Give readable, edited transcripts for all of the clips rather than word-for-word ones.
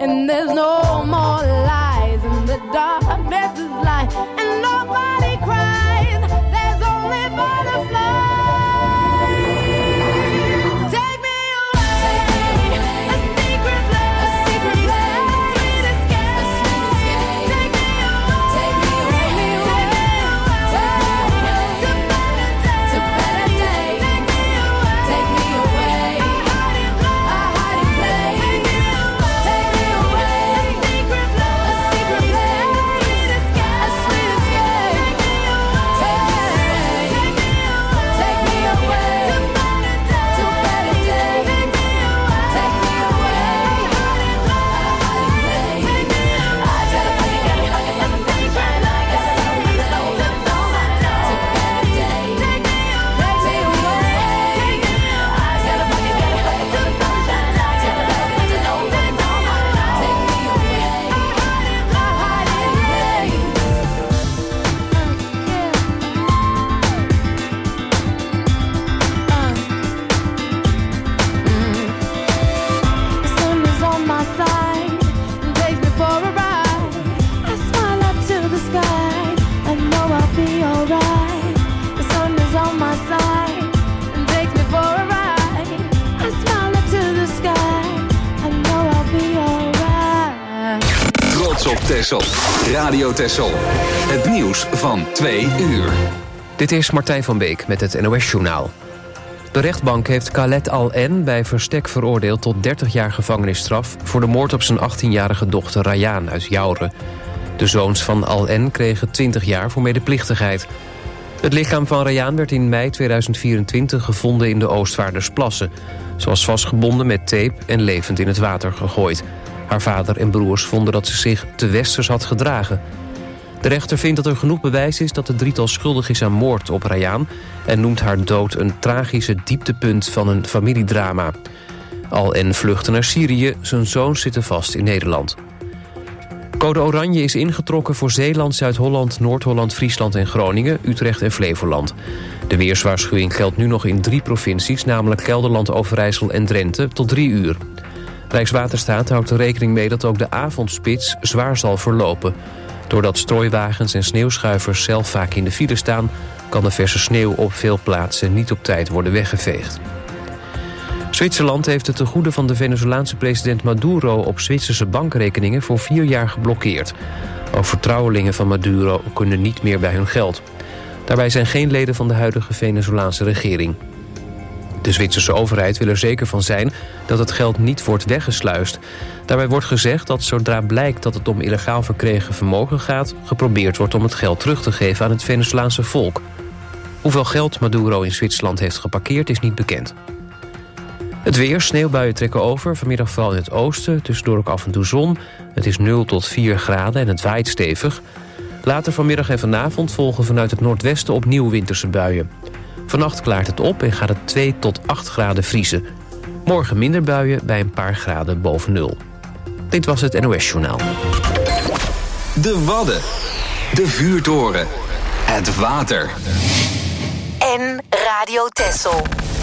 and there's no more lies, and the darkness is light, and nobody cries. There's only butterflies. Op Texel. Radio Texel. Het nieuws van 2 uur. Dit is Martijn van Beek met het NOS-journaal. De rechtbank heeft Khaled Al-En bij verstek veroordeeld tot 30 jaar gevangenisstraf voor de moord op zijn 18-jarige dochter Rayaan uit Yaouré. De zoons van Al-En kregen 20 jaar voor medeplichtigheid. Het lichaam van Rayaan werd in mei 2024 gevonden in de Oostvaardersplassen. Ze was vastgebonden met tape en levend in het water gegooid. Haar vader en broers vonden dat ze zich te westers had gedragen. De rechter vindt dat er genoeg bewijs is dat het drietal schuldig is aan moord op Rayaan en noemt haar dood een tragische dieptepunt van een familiedrama. Al-En vluchtte naar Syrië, zijn zoons zitten vast in Nederland. Code Oranje is ingetrokken voor Zeeland, Zuid-Holland, Noord-Holland, Friesland en Groningen, Utrecht en Flevoland. De weerswaarschuwing geldt nu nog in 3 provincies, namelijk Gelderland, Overijssel en Drenthe, tot 3 uur. Rijkswaterstaat houdt er rekening mee dat ook de avondspits zwaar zal verlopen. Doordat strooiwagens en sneeuwschuivers zelf vaak in de file staan, kan de verse sneeuw op veel plaatsen niet op tijd worden weggeveegd. Zwitserland heeft het tegoeden van de Venezolaanse president Maduro op Zwitserse bankrekeningen voor 4 jaar geblokkeerd. Ook vertrouwelingen van Maduro kunnen niet meer bij hun geld. Daarbij zijn geen leden van de huidige Venezolaanse regering. De Zwitserse overheid wil er zeker van zijn dat het geld niet wordt weggesluist. Daarbij wordt gezegd dat zodra blijkt dat het om illegaal verkregen vermogen gaat, geprobeerd wordt om het geld terug te geven aan het Venezolaanse volk. Hoeveel geld Maduro in Zwitserland heeft geparkeerd is niet bekend. Het weer, sneeuwbuien trekken over, vanmiddag vooral in het oosten, tussendoor ook af en toe zon. Het is 0 tot 4 graden en het waait stevig. Later vanmiddag en vanavond volgen vanuit het noordwesten opnieuw winterse buien. Vannacht klaart het op en gaat het 2 tot 8 graden vriezen. Morgen minder buien bij een paar graden boven 0. Dit was het NOS-journaal. De Wadden. De vuurtoren. Het water. En Radio Texel.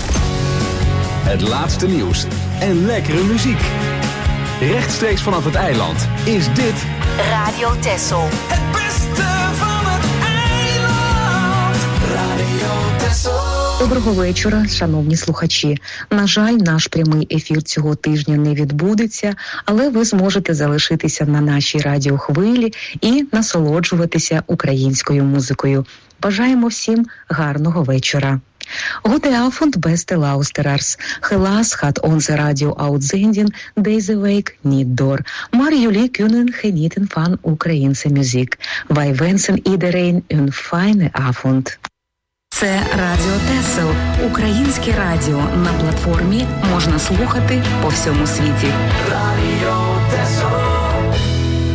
Het laatste nieuws en lekkere muziek. Rechtstreeks vanaf het eiland is dit Radio Texel. Het beste van het eiland. Radio Texel. Доброго вечора, шановні слухачі. На жаль, наш прямий ефір цього тижня не відбудеться, але ви зможете залишитися на нашій радіохвилі і насолоджуватися українською музикою. Бажаємо всім гарного вечора. Guten Abend, beste luisteraars. Helaas gaat onze radio-uitzending deze week niet door. Maar jullie kunnen genieten van Українська muziek. Wij wensen iedereen een fijne avond. Це Радіо Тесел, українське радіо. На платформі можна слухати по всьому світі. Radio Texel.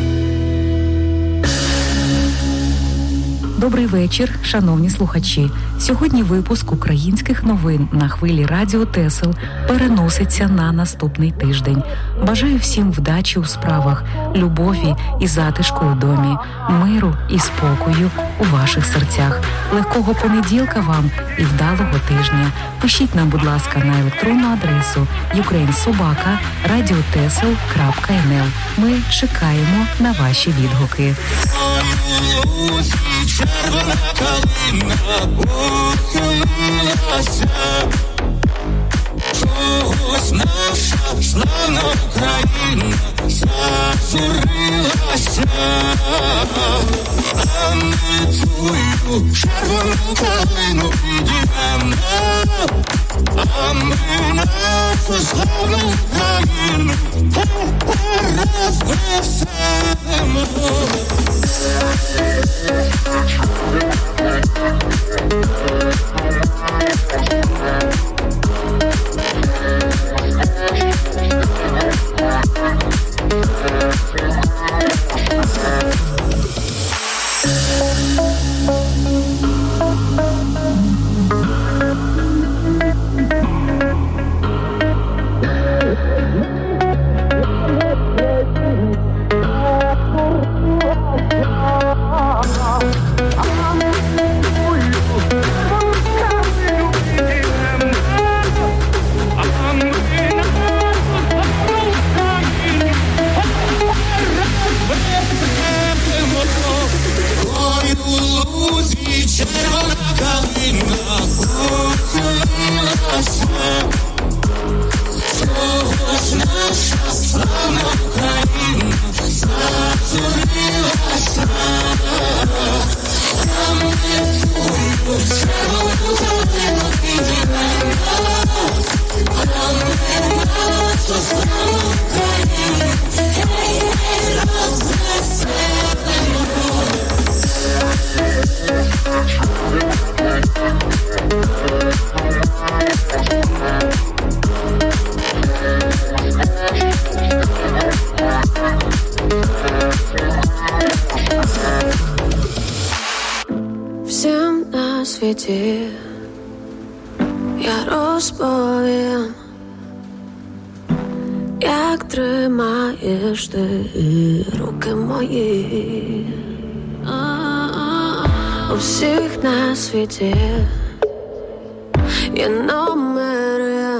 Добрий вечір, шановні слухачі. Сьогодні випуск українських новин на хвилі Радіо Тесел переноситься на наступний тиждень. Бажаю всім вдачі у справах, любові і затишку у домі, миру і спокою у ваших серцях, легкого понеділка вам і вдалого тижня. Пишіть нам, будь ласка, на електронну адресу ukrainsobaka.radiotesel.nl. Ми чекаємо на ваші відгуки. Червона калина ухилилася, чогось наша славна Україна зажурилася, а ми твою червону калину підіймемо, а ми нашу славну Україну розвесемо. Всім на світі я розповім, як тримаєш ти руки мої. У всіх на світі є номери,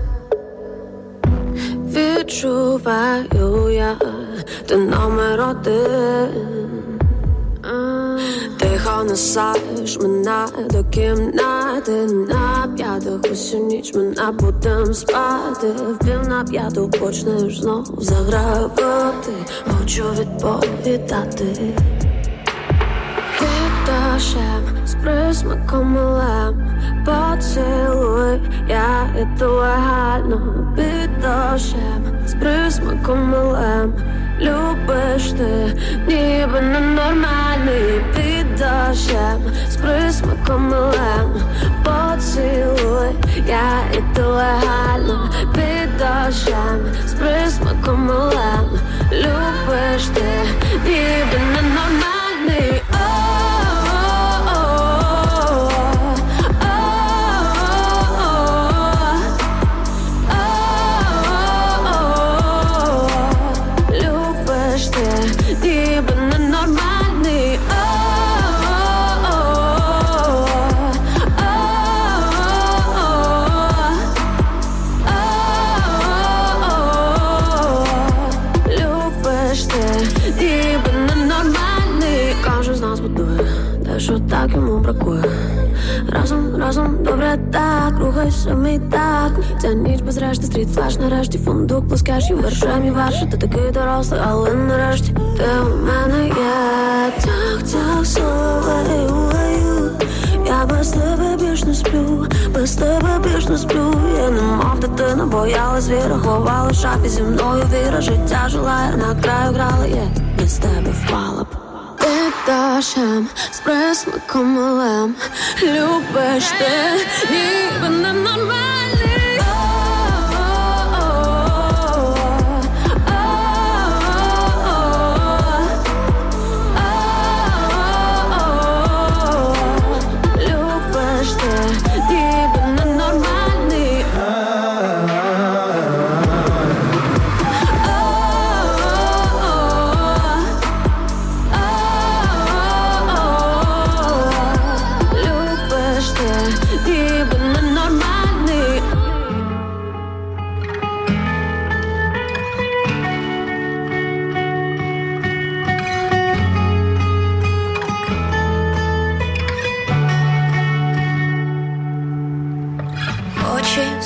відчуваю я, ти номер один. Тихо несеш мене до кімнати, на п'ятах усю ніч ми не будем спати. Впів на п'яту почнеш знов загравати, хочу відповідати. Під дощем, з присмаком милем, поцілуй, я іду легально. Під дощем, з присмаком милем, любиш ти, ніби ненормальний. Під дощем, з присмаком милем, поцілуй, я іду легально. Під дощем, з присмаком милем, любиш ти, ніби ненормальний. Ніби ненормальний. Любиш ти, ніби ненормальний. Кожен з нас будує те, що так йому бракує. Разом, добре так, рухайся мій так. Ця ніч без решти, стріт-флеш, нарешті фундук плескеш, і вершем, і верши. Ти такий дорослий, але нарешті ти у мене є. Так, солею, я без тебе більш не сплю, без тебе більш не сплю. Я не мов дитина, боялась віра, ховала в шафі зі мною віра. Життя жила, я на краю грала, я без тебе впала б. Під дощем, з присмаком милем, любиш ти, ніби ненормальний. Любиш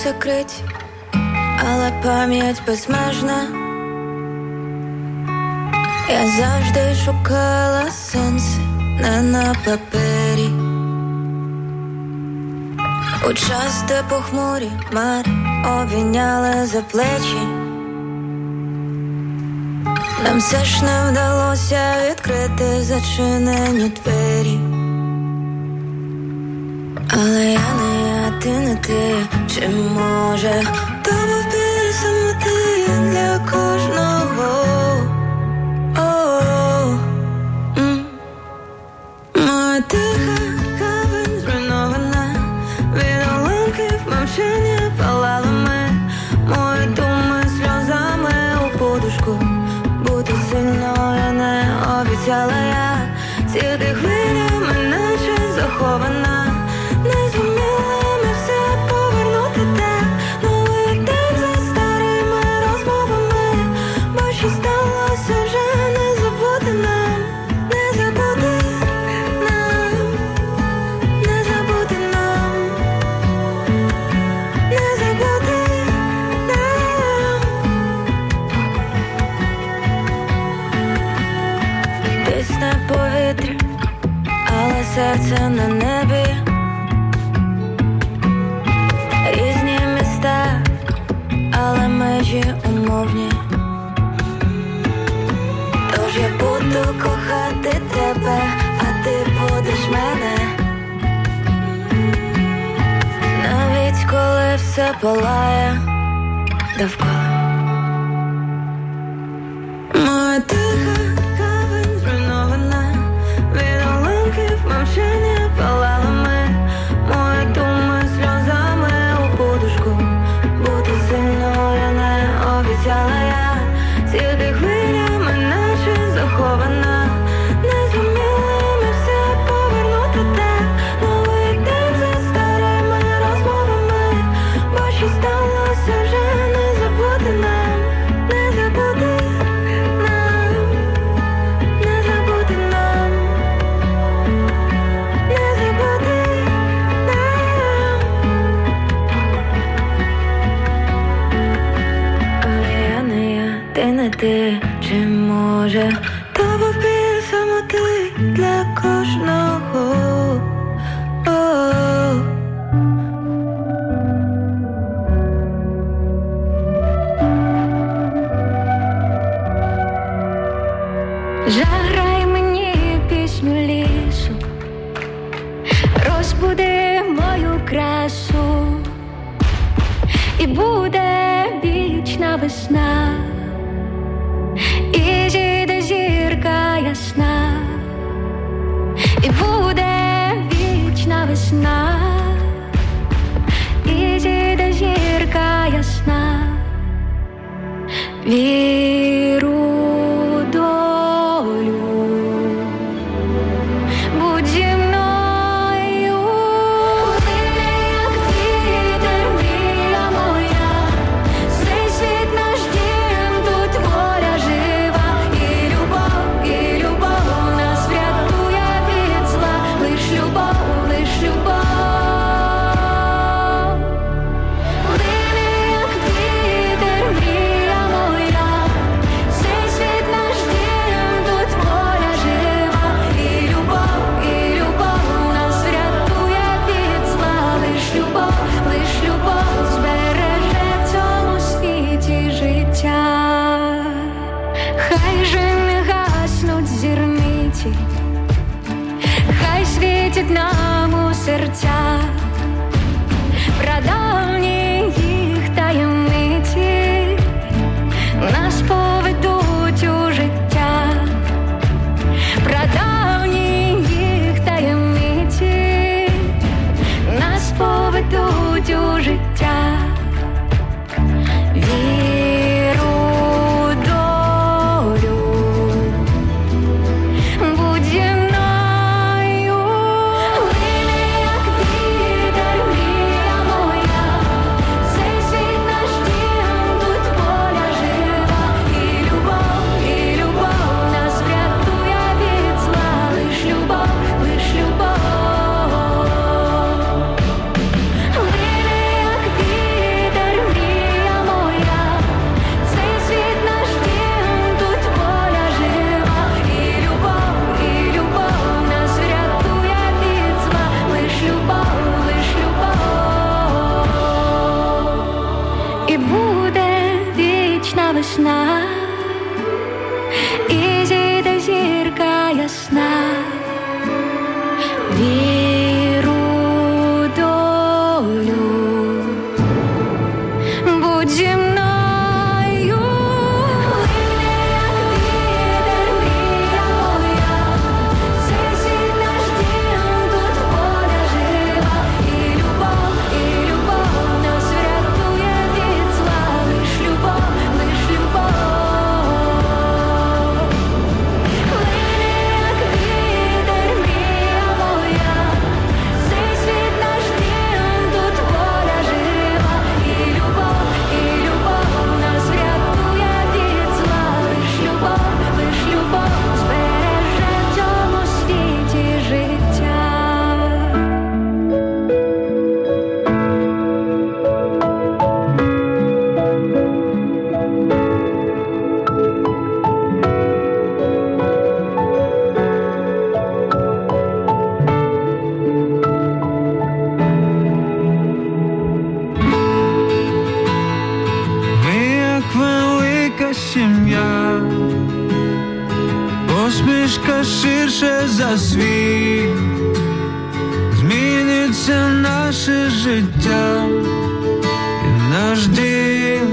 закриті, але пам'ять безмежна. Я завжди шукала сенси не на папері. У час, де похмурі хмари обійняли за плечі, нам все ж не вдалося відкрити зачинені двері. Але я не я, ти не ти, чи може то був біль самоти для кожного. Моя тиха гавань зруйнована, від уламків мовчання палали ми, мої думи сльозами у подушку. Бути сильною не обіцяла я, тільки хвилями наче захована. Не зуміли ми все повернути так, новий день за старими розмовами, бо що сталося вже не забути нам, не забути нам, не забути нам, не забути нам. Пісне повітря, але серце на небі. Різні міста, але межі умовні. Тож я буду кохати тебе, а ти будеш мене. Навіть коли все палає довкола. Моя тиха гавань зруйнована, від уламків мовчання палали ми, мої думи сльозами у подушку. Бути сильною не обіцяла я, тільки хвилями наче захована. Не зуміли ми все повернути так, новий день за старими розмовами, бо що сталося вже не забути нам, не забути нам, не забути нам, не забути нам. Але я не я, ти не ти, чи може то був біль самоти для кожного. Заграй мені пісню лісу, розбуди мою красу, і буде вічна весна, і зійде зірка ясна, і буде вічна весна, і зійде зірка ясна. Віру в долю, будь зі мною. Плине, як вітер, мрія моя, цей світ наш дім, тут воля жива, і любов нас врятує від зла, лиш любов, лиш любов. Плине, як вітер, мрія моя, цей світ наш дім, тут воля жива, і любов нас врятує від зла, лиш любов збереже в цьому світі життя. Хай же не гаснуть зірниці, хай світять нам у серця прадавні їх таємниці, нас поведуть у життя. Прадавні їх таємниці, нас поведуть у життя. Віру в долю, будь зі мною. Плине, як вітер, посмішка ширше за світ, зміниться наше життя і наш дім.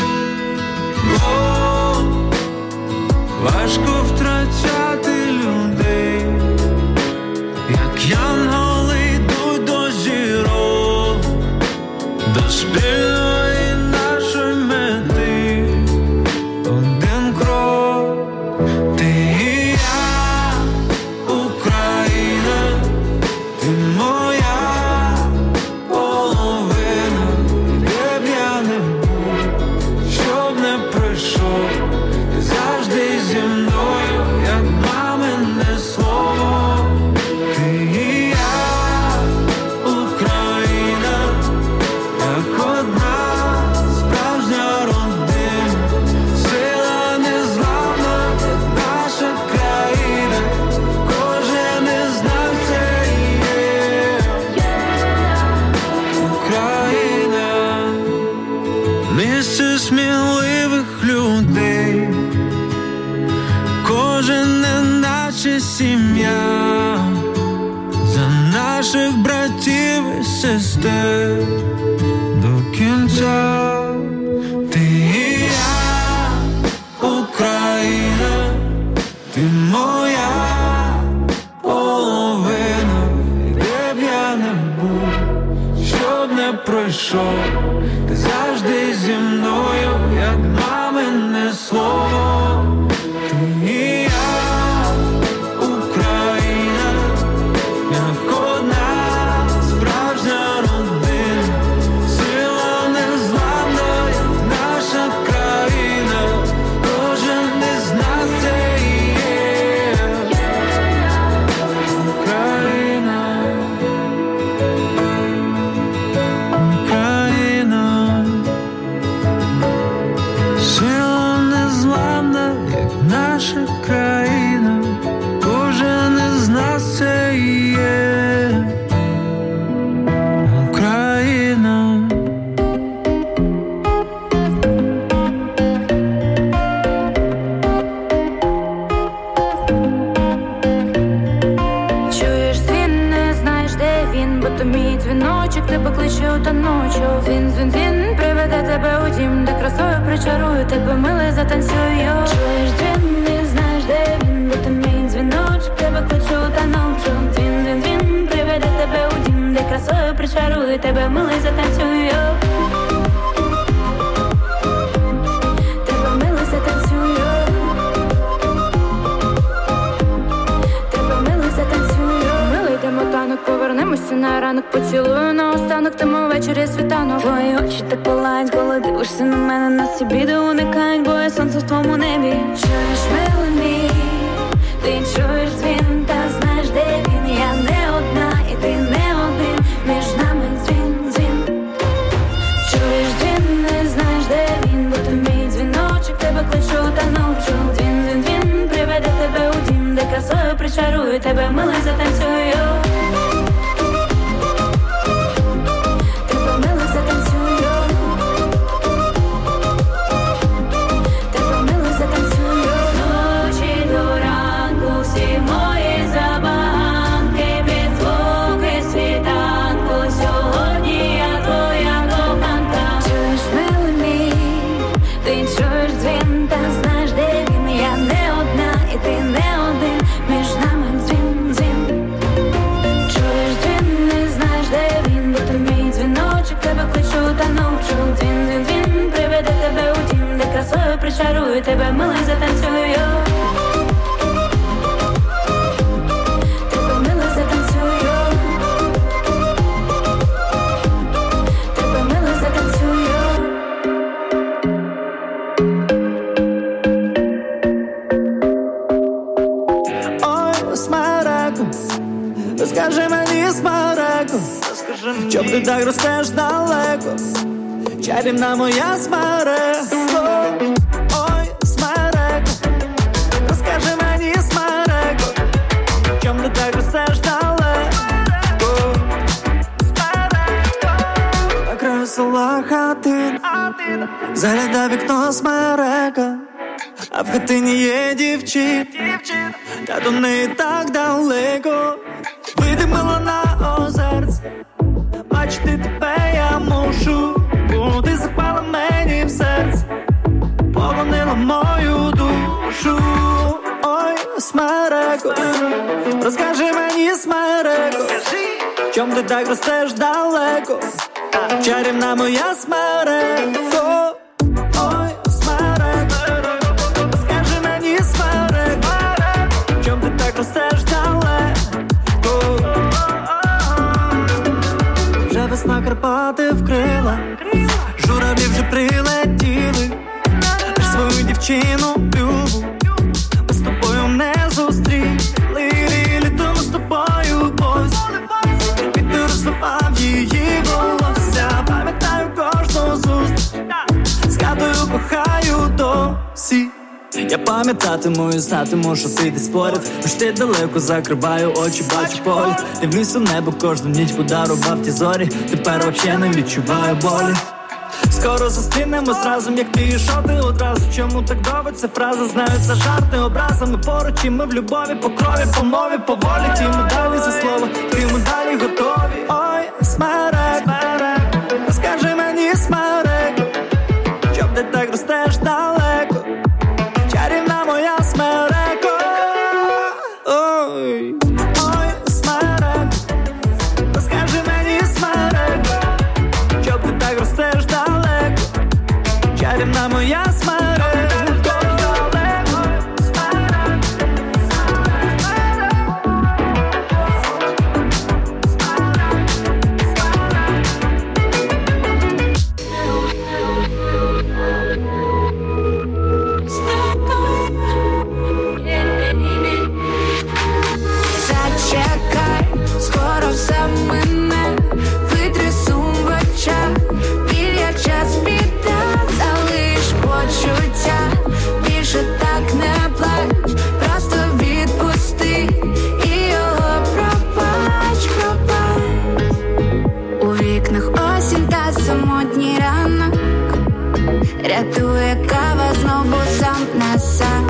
О, важко втрачати людей, як янголи йдуть до зірок, до спільної нашої мети. Один крок, ти і я, Україна, ти моя половина. Де б я не був, щоб не прийшов, ти завжди зі мною, як мамине слово. Ти і я, Україна, як одна справжня родина, сила незламна, як наша країна, кожен із нас це є Україна. Місце сміливих людей, кожен неначе сім'я, за наших братів і сестер до кінця. Ти і я, Україна, ти моя половина. І де б я не був, щоб не пройшов, ти завжди зі мною, як мамине слово. Ти і я, Україна, як одна справжня родина, сила незламна, як наша країна, кожен із нас це є Україна. Україна, сила незламна, як наша країна, кожен із нас це є Україна. Чуєш дзвін, не знаєш, де він, бо то мій дзвіночок тебе кличе у та ночі. Він, дзвін, дзвін, приведе тебе у дім, де красою причарую тебе, милий, затанцюю. Чуєш дзвін, не знаєш, де він, бо то мій дзвіночок тебе кличе у та ночі. Дзвін, дзвін, дзвін, приведе тебе у дім, де красою причарую тебе, милий, затанцюю. Тебе, милий, затанцюю. Тебе, милий, затанцюю. Милий, йдемо танок, повернемося на ранок, поцілую на останок, тому ввечері світанок. Твої очі так палають, коли дивишся на мене, нас ці біди уникають, бо я сонце в твоєму небі. Чуєш, милий мій, ти чуєш дзвін, та знаєш, де він. Я не одна, і ти не один, між нами дзвін, дзвін. Чуєш дзвін, не знаєш, де він, бо то мій дзвіночок тебе кличу та ночу. Дзвін, дзвін, дзвін, приведе тебе у дім, де красою причарую тебе, милий, затанцюю. Тебе, милий, затанцюю. Тебе, милий, затанцюю. З ночі до ранку всі мої забаганки, під звуки світанку, сьогодні я твоя коханка. Чуєш, милий мій, ти чуєш дзвін, та знаєш, де він. Я не одна, і ти не один, між нами дзвін, дзвін. Чуєш дзвін, не знаєш, де він, бо то мій дзвіночок тебе кличу та ночу. Дзвін, дзвін, дзвін, приведе тебе у дім, де красою причарую тебе, милий, затанцюю. Тебе, милий, затанцюю. Тебе, милий, затанцюю. Ой, смереку, скажи мені, смереку, чом ти так ростеш далеко, чарівна моя смереко. Ой, смереку, розкажи мені, смереку, чом ти так ростеш далеко. Смереко, на краю села хатина, загляда вікно смерека, А в хатині є дівчина, та до неї так далеко. Вийди, мила, на озерце, бачити тебе я мушу, бо ти запала мені в серце, полонила мою душу. Ой, смереко, розкажи мені, смереко, в чом ти так ростеш далеко, чарівна моя смереко. Ой, смереко, розкажи мені, смереко, в чом ти так ростеш далеко. Вже весна, Карпати вкрила, журавлі вже прилетіли, аж свою дівчину любу ми з тобою не зустріли. Літом з тобою ось, вітер розливав її волосся. Пам'ятаю кожну зустріч, згадую, кохаю досі. Я пам'ятатиму і знатиму, що ти десь поряд, хоч ти далеко, закриваю очі, бачу погляд. Дивлюсь у небо кожну ніч, подарував ті зорі, тепер вообще не відчуваю болі. Скоро зустрінемось разом, як ти і що ти одразу. Чому так довго ця фраза, знаю, це жарти образами поруч. І ми в любові, по крові, по мові, по волі. Ті медалі за слово, ти медалі готові. Ой, смереко, розкажи мені, смереко, чоб ти так ростеш далеко, чарівна моя смереко. Ой, ой, смереко, розкажи мені, смереко, чоб ти так ростеш далеко, чарівна моя смереко. Рятує кава знову сам на сам.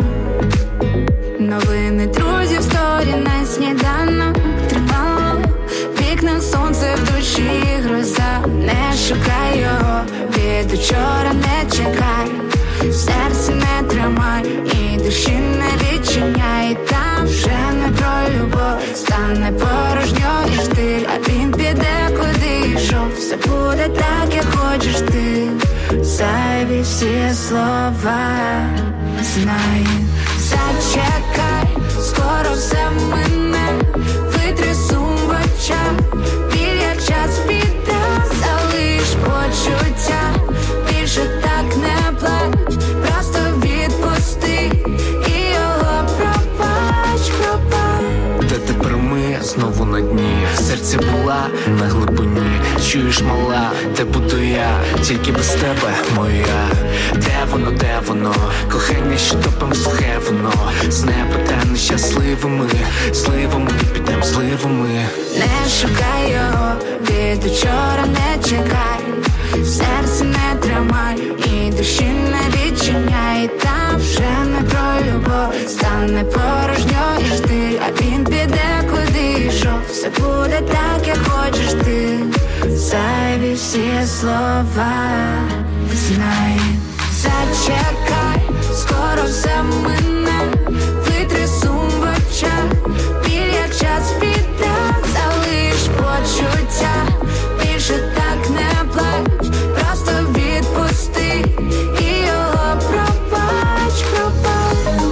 Новини друзів, сторі на сніданок. Тримало вікна, сонце в душі, гроза. Не шукай його, від учора не чекай. Серце не тримай і душі не відчиняй. Там вже не про любов, стане порожньо і штиль. А він піде, куди йшов, все буде так, як хочеш ти. Зайві всі слова знаю. Зачекай, скоро все мине. Витри сум в очах, біль час піде. Залиш почуття, більше так не плач. Просто відпусти і його пробач, пробач. Де тепер ми знову на дні? Серце була на глибині. Чуєш, мала, де буду я? Тільки без тебе, моя. Де воно? Кохання, що топим сухе воно. З неба та нещасливими, зливами, підем зливами. Не шукай його, від учора не чекай. Серце не тримай і душі не відчиняй. Там вже не про любов, стане порожньо і штиль. А він піде, куди йшов, все буде так, як хочеш ти. Зайві всі слова знай. Зачекай, скоро все мине. Витри сум в очах, біль час піде. Залиш почуття, більше так не плач. Просто відпусти і його пробач, пробач.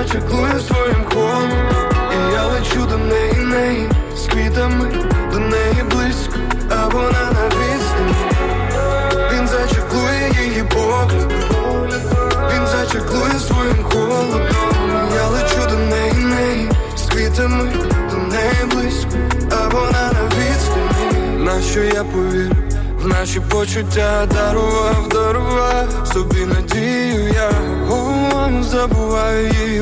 зачеклує своїм холодом. І я лечу до неї, з квітами, до неї близько, а вона на відстані. Він зачеклує її погляд, він зачеклує своїм холодом. Я лечу до неї, з квітами, до неї близько, а вона на відстані. Нащо я повірю в наші почуття, дарував собі надію я. Забуваю її,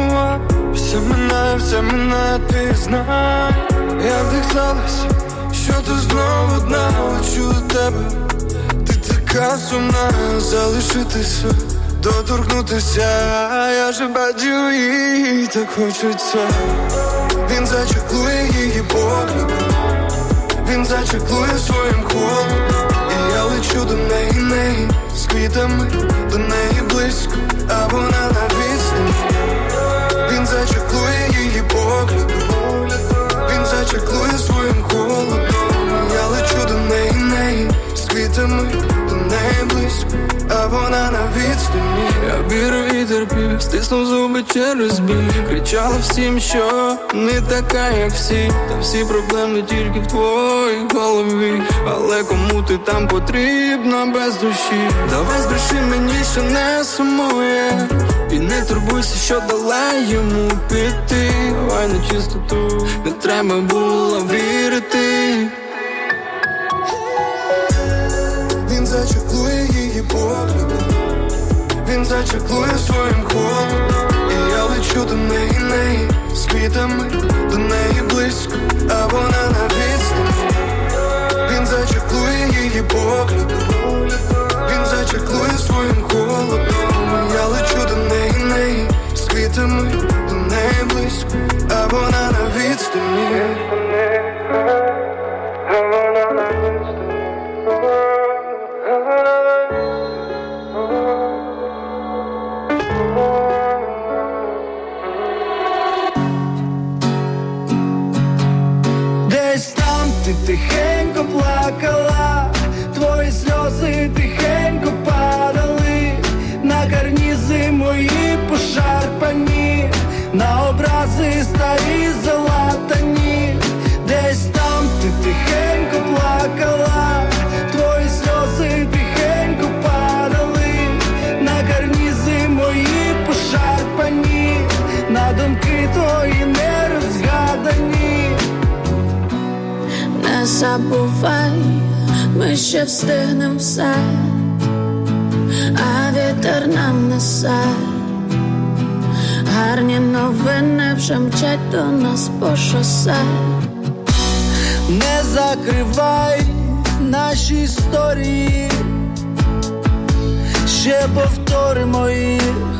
все минає, ти знай. Я вдихалася, що ти знову одна. Лечу до тебе, ти така сумна. Залишитися, доторкнутися, я же бачу її, так хочеться. Він зачеклує її погляд, він зачеклує своїм холодом. І я лечу до неї, з квітами, до неї близько, а вона на відстані. Він зачеклує її погляд, він зачеклує своїм холодом. Я лечу до неї, з квітами, до неї близько, а вона на відстані. Я вірив і терпів, стиснув зуби через біль. Кричала всім, що не така, як всі. Та всі проблеми тільки в твоїй голові. Але кому ти там потрібна без душі? Давай збреши мені, що не сумує, і не турбуйся, що дала йому піти. Давай на чистоту, не треба було вірити. Він зачеклує її погляд, він зачеклує своїм холодом. І я лечу до неї, з квітами, до неї близько, а вона на відстані. Він зачеклує її погляд, він зачеклує своїм холодом. Я лечу до неї, з квітами, до неї близько, а вона на відстані. Десь там ти тихенько плакала, твої сльози тихенько падали на карнізи мої пошарпані, на образи старі залатані. Десь там ти тихенько плакала, твої сльози тихенько падали на карнізи мої пошарпані, на думки твої нерозгадані. Не забувай, ми ще встигнем все, а вітер нам несе. Гарні новини вже мчать до нас по шосе. Не закривай наші історії, ще повторимо їх.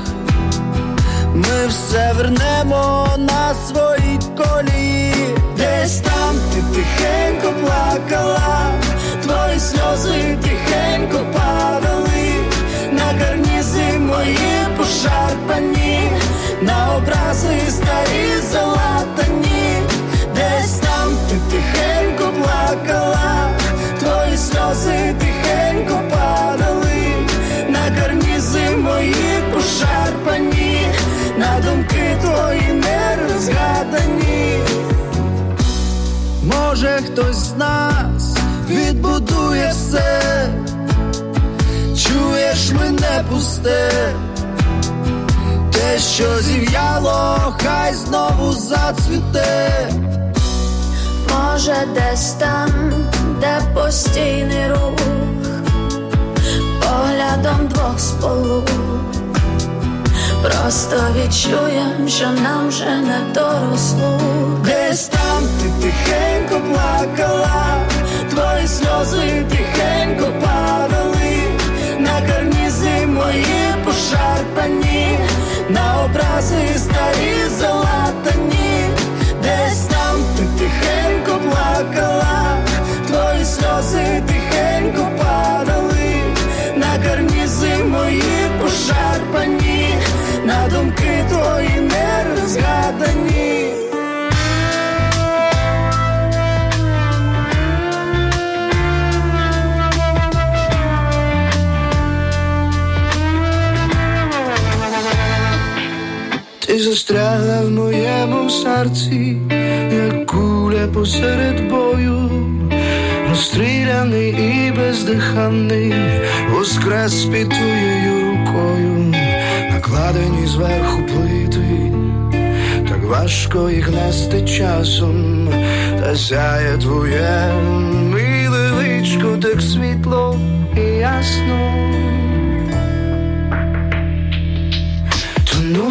Ми все вернемо на свої колії. Десь там ти тихенько плакала, твої сльози тихенько падали на карнізи мої пошарпані, на образи старі залатані. Десь там ти тихенько плакала, твої сльози тихенько падали на карнізи мої пошарпані, на думки твої нерозгадані. Може хтось з нас відбудує все, чуєш мене пусте, те, що зів'яло, хай знову зацвіте. Може десь там, де постійний рух, поглядом двох сполук, просто відчуєм, що нам вже не до розлук. Десь там ти тихенько плакала, твої сльози тихенько падали на карнізи мої пошарпані, на образи старі залатані. Десь там ти тихенько плакала, твої сльози тихенько падали на карнізи мої пошарпані, на думки твої нерозгадані. Ти застрягла в моєму серці, як куля посеред бою, розстріляний і бездиханний, воскрес під твоєю рукою, накладені зверху плити, так важко їх нести часом, та сяє твоє миле личко так світло і ясно. Тону,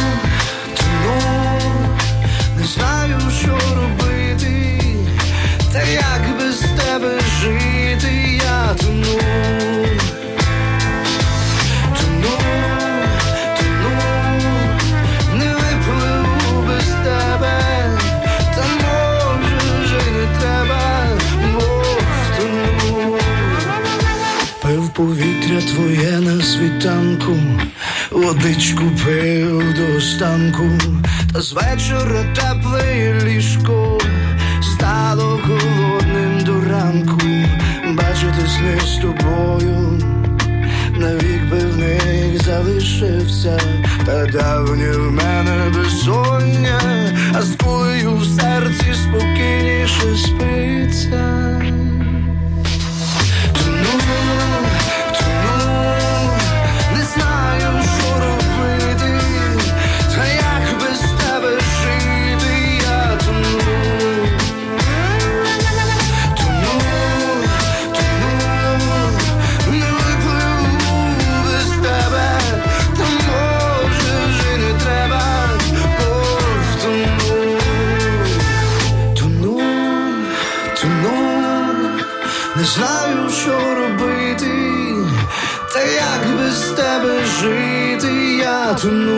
не знаю, що робити, та як без тебе жити, я тону, не випливу без тебе, та може вже не треба, бо втону. Пив повітря твоє на світанку, водичку пив до останку, та з вечора тепле ліжко стало холодним до ранку. Бачити сни з тобою, навік би в них залишився, та давнє в мене безсоння, а з тобою в серці спокійніше спиться. Не знаю, що робити, та як без тебе жити, я тону, не випливу без тебе, та може вже не треба, бо втону, не знаю, що робити, та як без тебе жити, я тону.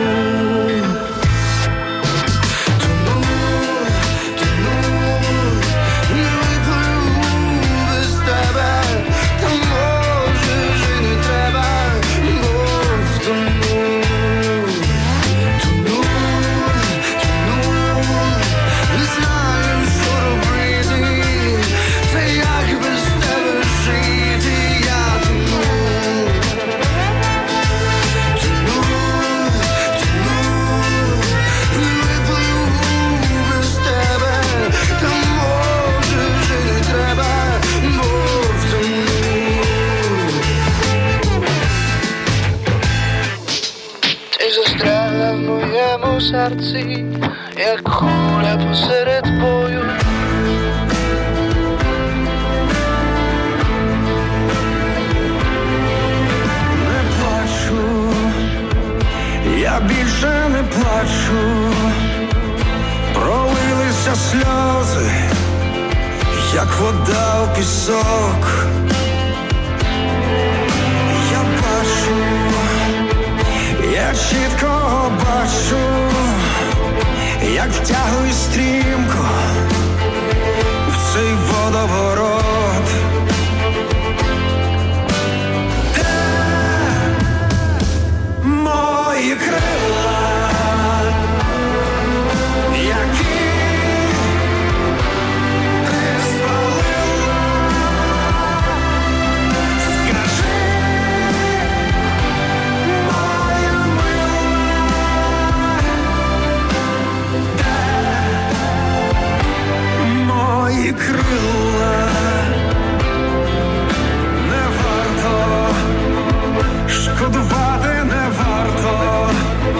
Не випливу без тебе, та може вже не треба, бо втону. Не знаю, що робити, та як без тебе жити, я тону. Застрягла в моєму серці, як куля посеред бою. Не плачу, я більше не плачу, пролилися сльози, як вода у пісок. Я бачу, я чітко бачу, як втягую стрімко в цей водоворот. Де мої крила, які ти спалила? Скажи, моя мила, мої крила. Не варто шкодувати, не варто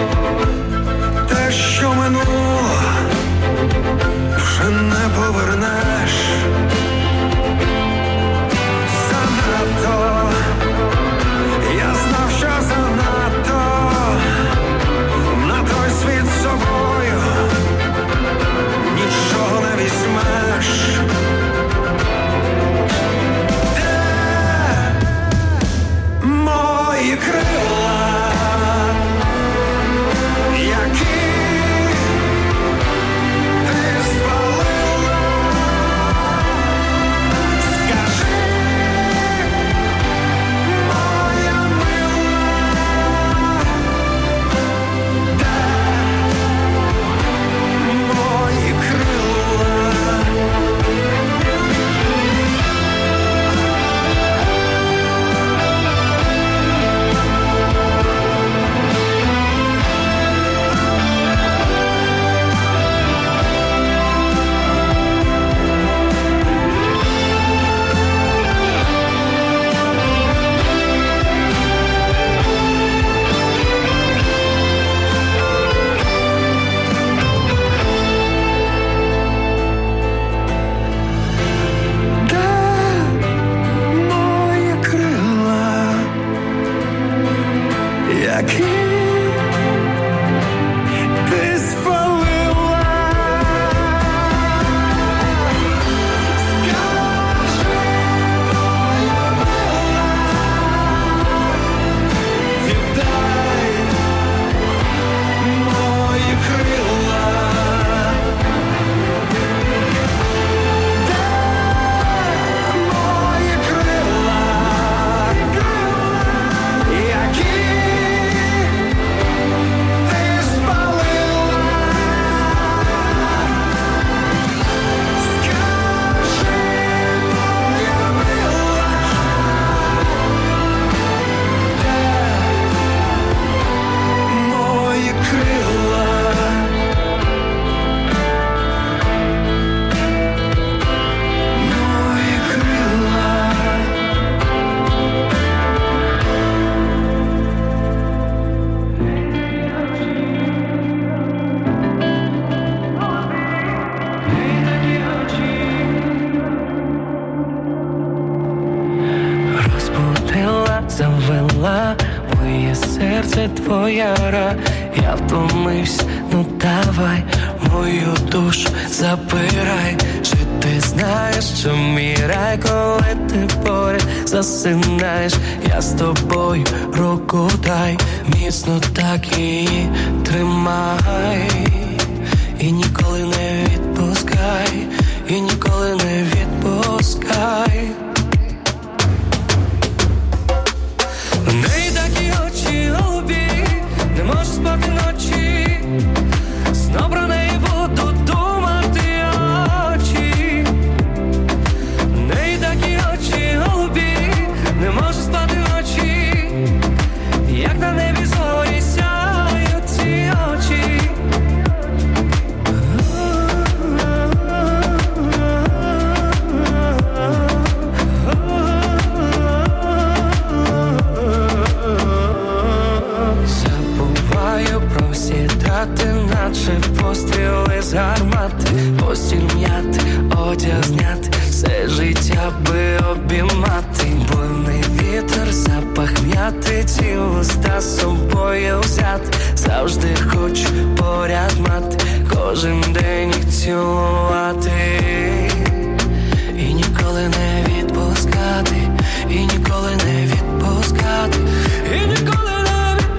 не твоя гра. Я втомився, ну давай мою душу забирай. Чи ти знаєш, що мій рай, коли ти поряд засинаєш? Я з тобою руку дай, міцно так її тримай. І ніколи не відпускай, і ніколи не відпускай. У неї такі очі голубі, не можу спати ночі, знов про неї буду думати очі. У неї такі очі голубі, не можу спати ночі, як на небі зорі сяють ці очі. Наче постріли з гармати, постіль м'яти, одяг зняти, все життя би обіймати. Буйний вітер, запах м'яти, ці уста з собою взяти. Завжди хочу поряд мати, кожен день їх цілувати. І ніколи не відпускати, і ніколи не відпускати, і ніколи не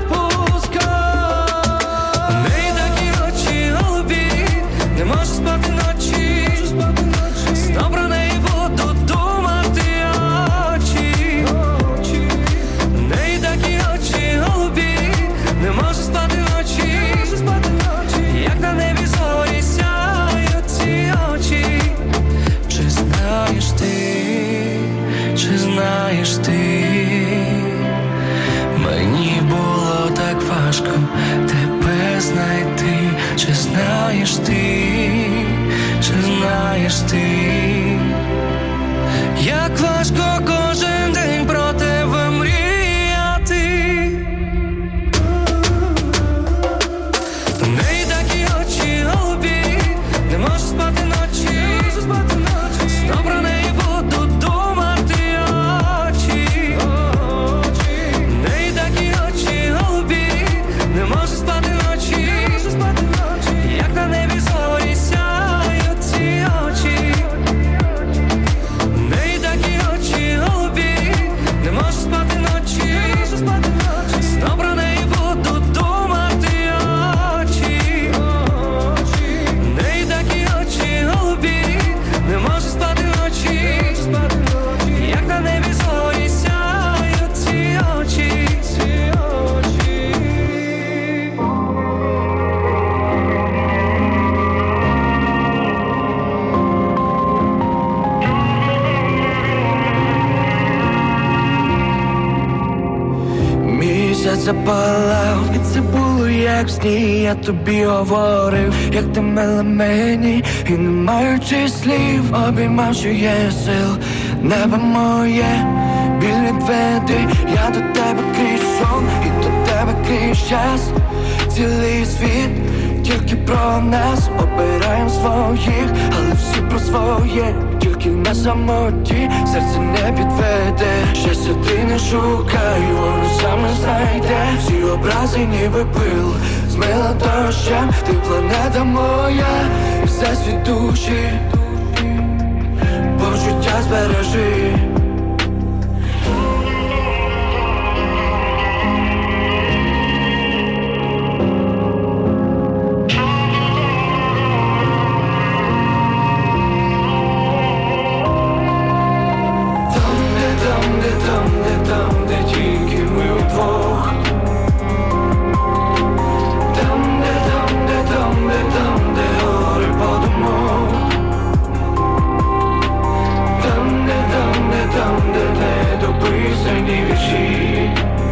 не можу спати ночі, знов про неї буду думати очі. У неї такі очі голубі, не можу спати ночі, як на небі зорі сяють ці очі. Чи знаєш ти, мені було так важко тебе знайти. Чи знаєш ти, як важко кожен день про тебе мріяти. У неї такі очі голубі, не можу спати ночі, знов про неї буду думати очі. У неї такі очі голубі, не можу спати ночі, як на небі зорі сяють ці очі. У неї такі очі голубі, не можу спати ночі, знов про неї буду думати очі. У неї такі очі голубі, не можу спати ночі, як на небі зорі сяють ці очі. Місяць запалав, і це було як в сні. Я тобі говорив, як ти мила мені, і не маючи слів, обіймав, що є сил. Небо моє, біль відведи, я до тебе крізь сон, і до тебе крізь час. Цілий світ, тільки про нас, обираєм своїх, але всі про своє. Тільки на самоті, серце не підведе. Щастя ти не шукай, воно саме знайде. Всі образи ніби пил, змила дощем. Ти планета моя, і все світ душі, почуття збережи. Там, де тільки ми вдвох. Там, де гори подумок. Там, де недописані вірші.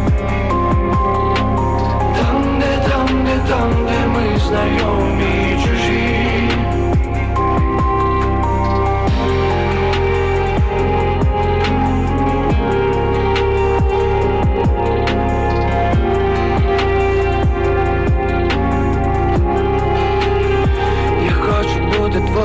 Там, де ми знайомі і чужі.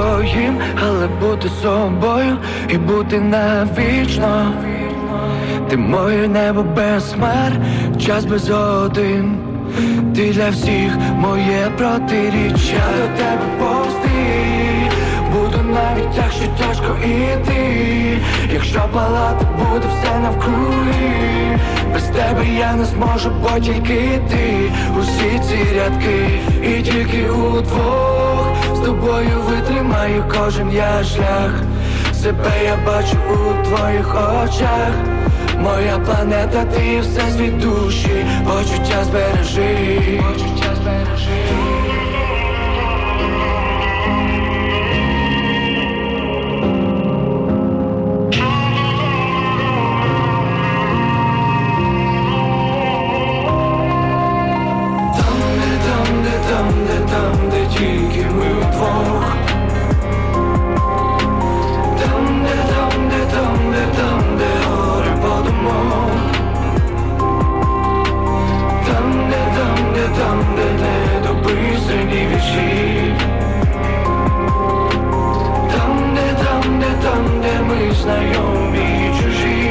Але бути собою і бути навічно. Ти моє небо без хмар, час без один. Ти для всіх моє протиріччя. До тебе повсти, буду навіть якщо тяжко іти. Якщо палати буде все навкруги, без тебе я не зможу, бо тільки ти. Усі ці рядки і тільки удвох з тобою витримаю кожен я шлях. Себе я бачу у твоїх очах. Моя планета, ти все світ душі. Почуття збережи, почуття збережи. Там, де тільки ми вдвох. Там, де горе подумок. Там, де недописані вірші. Там, де ми знайомі і чужі.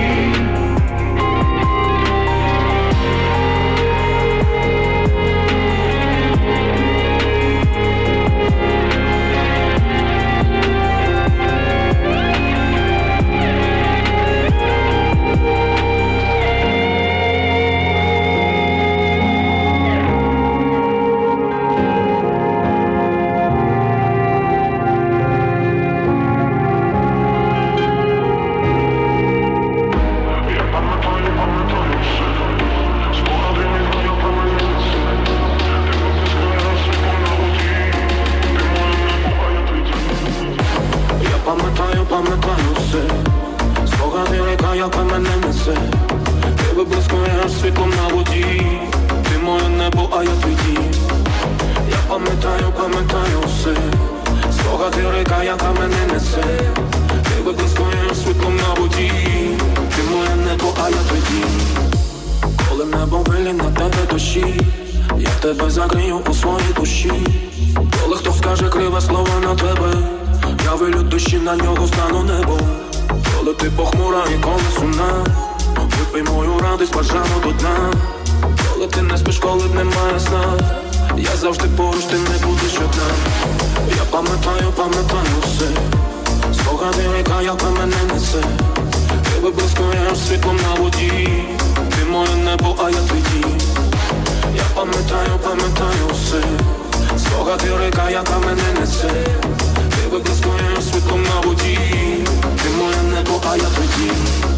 Пам'ятаю все, спогади ріка, яка мене несе. Ти виблискуєш світлом на воді. Ти моє небо, а я твій дім. Я пам'ятаю все, спогади ріка, яка мене несе. Ти виблискуєш світлом на воді. Ти моє небо, а я твій дім. Коли небо вилі на тебе дощі, я тебе закрию у своїй душі. Коли хто скаже криве слово на тебе, я вилю душі, на нього стану небом. Коли ти похмура і коли сумна, випий мою радість бажано до дна. Коли ти не спиш, коли немає сна, я завжди поруч, ти не будеш одна. Я пам'ятаю все, спогади ріка, яка мене несе. Ти виблискуєш світлом на воді. Ти моє небо, а я твій дім. Я пам'ятаю все, спогади ріка, яка мене несе. Ти виблискуєш світлом на воді. Ти моє небо, а я твій дім.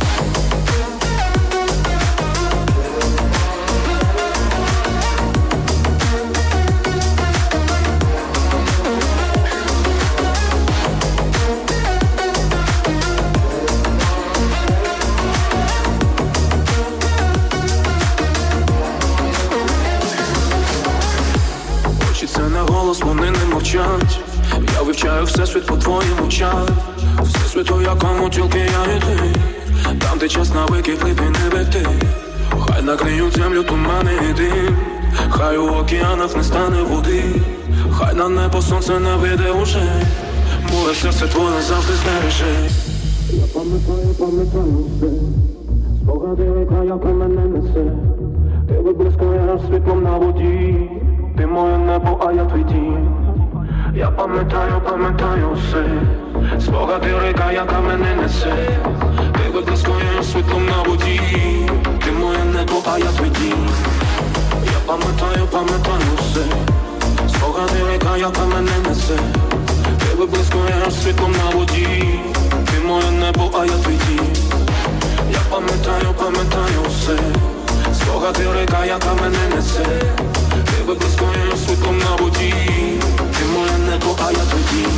Очі це не голос, вони не мовчать. Я вивчаю всесвіт по твоїм очах. Всесвіт, у якому тільки я і ти. Там, де час на викид липи не бити. Хай накриють землю тумани і дим. Хай у океанах не стане води. Хай на небо сонце не вийде уже. Моє серце твоє завжди збереже. Я пам'ятаю все, спогади ріка, яка мене несе. Ти виблискуєш світлом на воді. Ти моє небо, а я твій дім. Я пам'ятаю все, спогади ріка, яка мене несе. Ти виблискуєш світлом на воді. Ти моє небо, а я твій дім. Я пам'ятаю все, спогади ріка, яка мене несе. Ти виблискуєш світлом на воді. Ти моє небо, а я твій дім. Я пам'ятаю все, спогади ріка, яка мене несе. Ти виблискуєш світлом на воді. Ти моє небо, а я твій дім.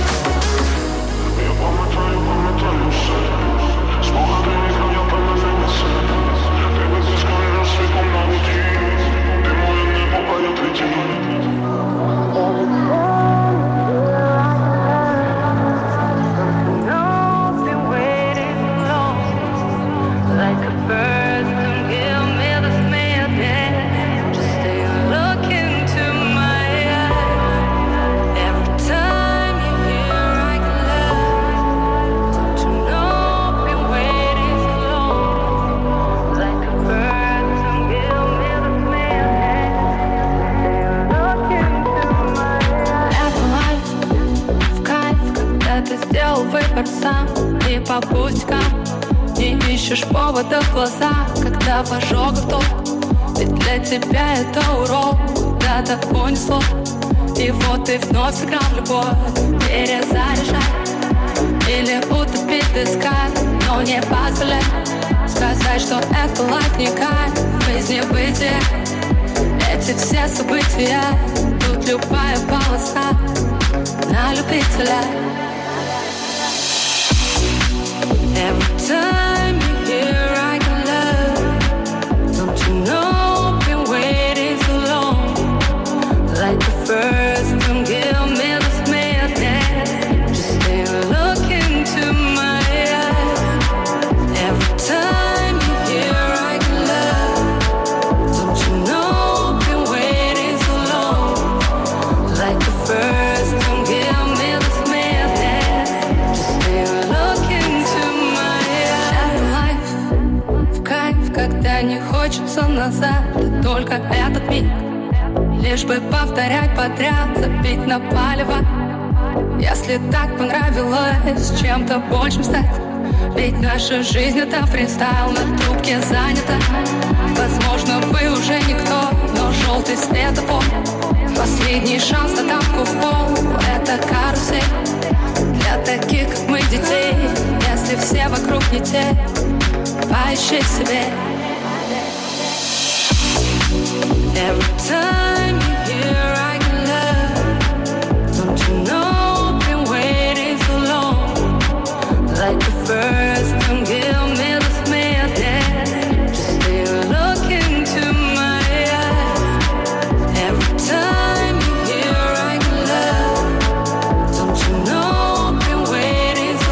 Пам'ятаю все, спогади ріка, яка мене несе. сам и по пустякам. Не ищешь повода в глаза, когда в ожогах топ. Ведь для тебя это урок, куда-то понесло. И вот ты вновь сыграл в любовь, перезаряжай. Или утопить в песках, но не позволяй сказать, что это лайф не кайф, жизнь бытие. Эти все события, тут любая полоса на любителя. Every time you hear I can love, don't you know, been waiting too long. Like the first time, give me this madness. Just stay and look into my eyes. Every time you hear I can love, don't you know, been waiting too long. Like the first time, give me this madness. Just stay and look into my eyes. Life в кайф, когда не хочется назад, и только этот миг. Лишь бы повторять подряд, забить на палево. Если так понравилось чем-то большим стать. Ведь наша жизнь это фристайл, на трубке занята. Возможно, вы уже никто, но желтый светофор. Последний шанс на тапку в пол, это карусель. Для таких, как мы, детей, если все вокруг не те, поищи себе. Every time you hear I can love, don't you know, been waiting so long. Like the first time, give me this madness. Just stay and look into my eyes. Every time you hear I can love, don't you know, been waiting so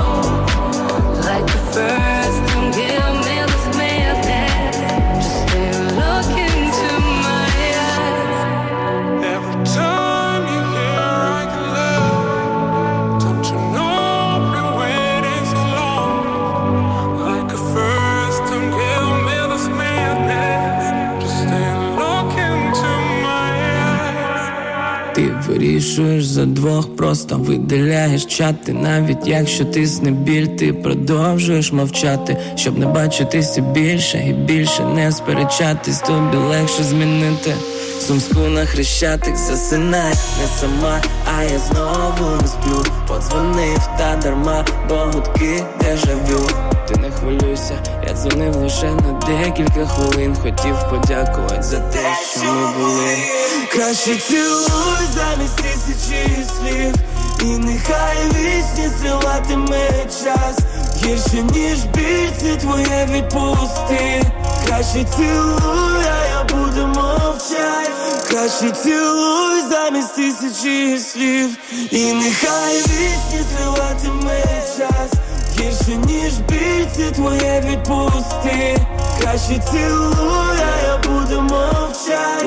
long. Like the first time, give me this madness. Just stay and look into my eyes. Every time you hear I can love, don't you know, been waiting so long. Like a first time, give me this madness. Just stay and look into my eyes. Ти вирішуєш за двох, просто видаляєш чати. Навіть якщо тисне біль, ти продовжуєш мовчати, щоб не бачитися більше і більше не сперечатись. Тобі легше змінити Сумську на Хрещатик. Засинай не сама, а я знову не сплю. Подзвонив та дарма, бо гудки дежавю. Ти не хвилюйся, я дзвонив лише на декілька хвилин. Хотів подякувати за те, що ми були. Краще цілуй замість тисячі слів, і нехай вічні зриватиме час. Гірше ніж біль, це твоє відпусти. Краще цілуй, а я буду мовчать. Краще цілуй замість тисячі слів, і нехай вічні зриватиме час. Гірше ніж біль, це твоє відпусти. Краще цілуй, а я буду мовчать.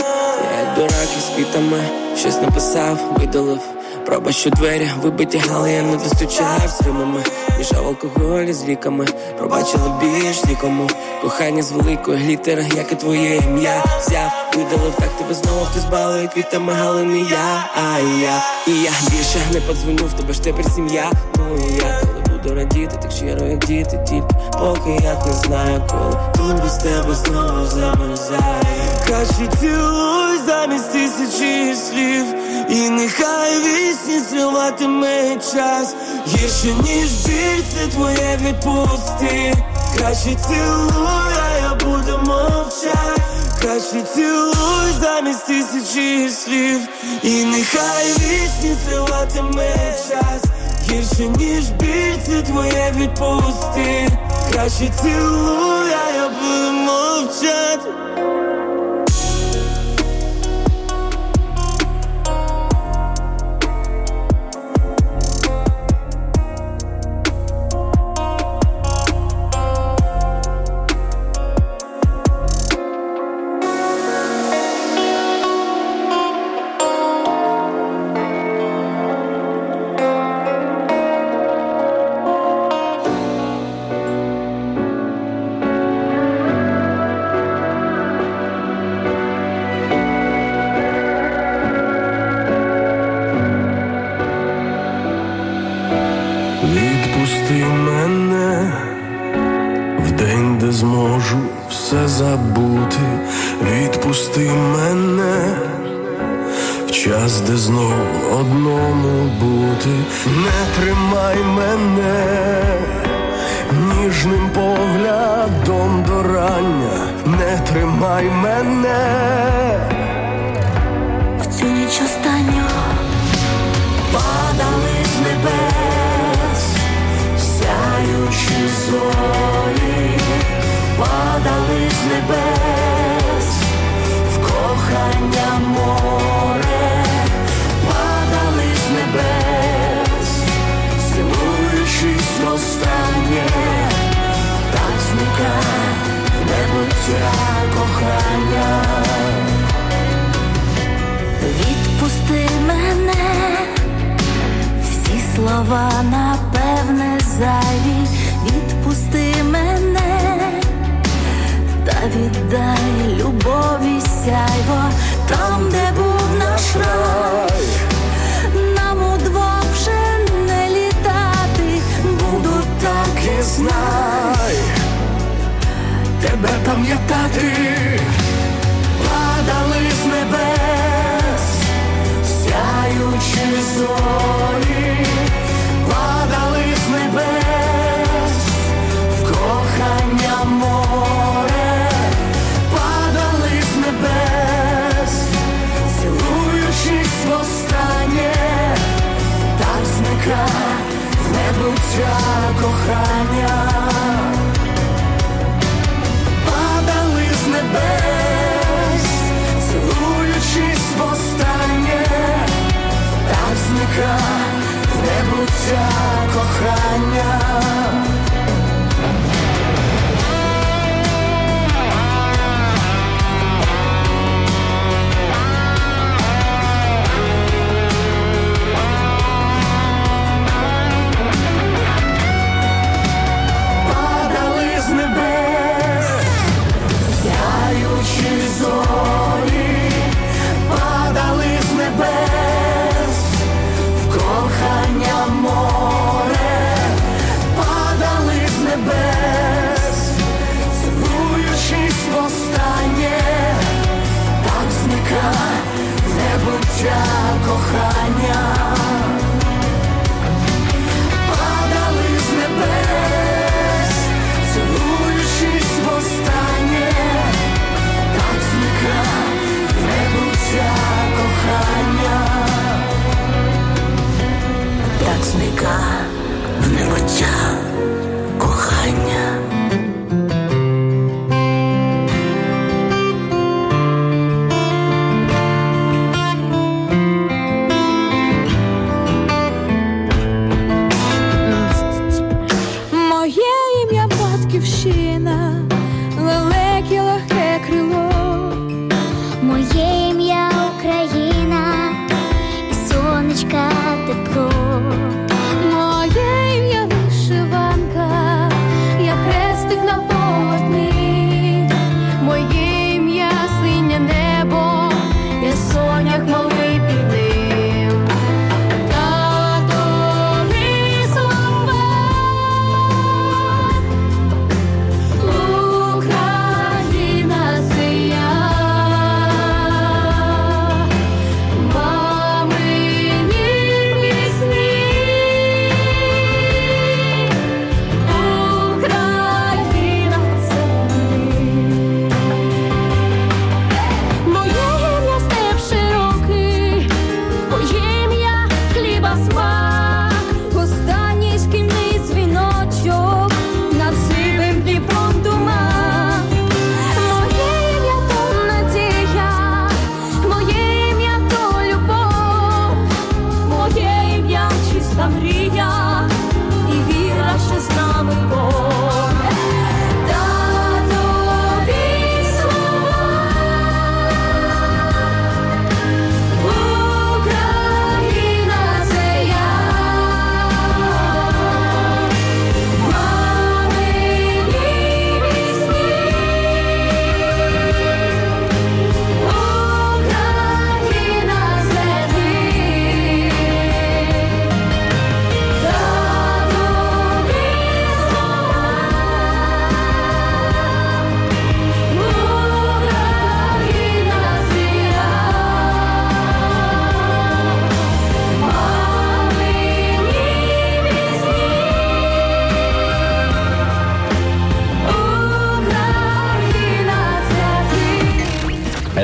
Я як дурак із квітами щось написав, видалив. Проба, що двері вибиті, але я не достучав з римами. Мішав алкоголь з ліками, пробачила більш нікому. Кохання з великої глітери, як і твоє ім'я. Взяв, видалив, так тебе знову хтось балує квітами, але не я, а я. І я більше не подзвоню, в тебе ж тепер сім'я. Ну і я, коли буду радіти, так щиро, як діти, тільки поки я не знаю, коли тут без тебе знову замерзаю. Краще цілуй замість тисячі слів, і нехай вічні зриватиме час. Гірше ніж біль, це твоє відпусти. Краще цілуй, а я буду мовчать. Краще цілуй замість тисячі слів, і нехай вічні зриватиме час. Гірше ніж біль, це твоє відпусти. Краще цілуй, а я буду мовчать. можу все забути, відпусти мене в час, де знов одному бути. Не тримай мене ніжним поглядом до рання, не тримай мене в цю ніч останню. Падали з небес сяючі зорі, падали з небес в кохання море, падали з небес, цілуючись востаннє, так зникає в небуття кохання. Відпусти мене, всі слова напевне зайві, відпусти мене, та віддай любові сяйво, там, де був наш рай, нам удвох вже не літати, буду так і знай, тебе пам'ятати. Падали з небес сяючі зорі, падали з небес в кохання море, падали з небес, цілуючись востаннє, так зникає в небуття кохання. Падали з небес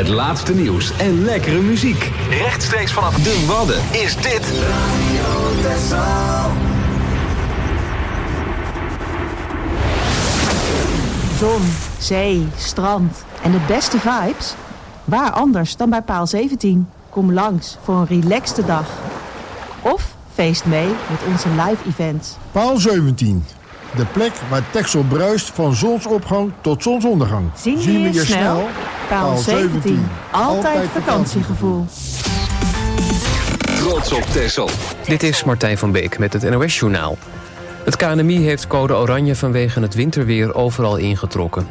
Het laatste nieuws en lekkere muziek. Rechtstreeks vanaf de Wadden is dit Radio Texel. Zon, zee, strand en de beste vibes? Waar anders dan bij Paal 17? Kom langs voor een relaxte dag. Of feest mee met onze live events. Paal 17. De plek waar Texel bruist van zonsopgang tot zonsondergang. Zien we je snel? Paal 17. Altijd vakantiegevoel. Trots op Texel. Dit is Martijn van Beek met het NOS-journaal. Het KNMI heeft code oranje vanwege het winterweer overal ingetrokken.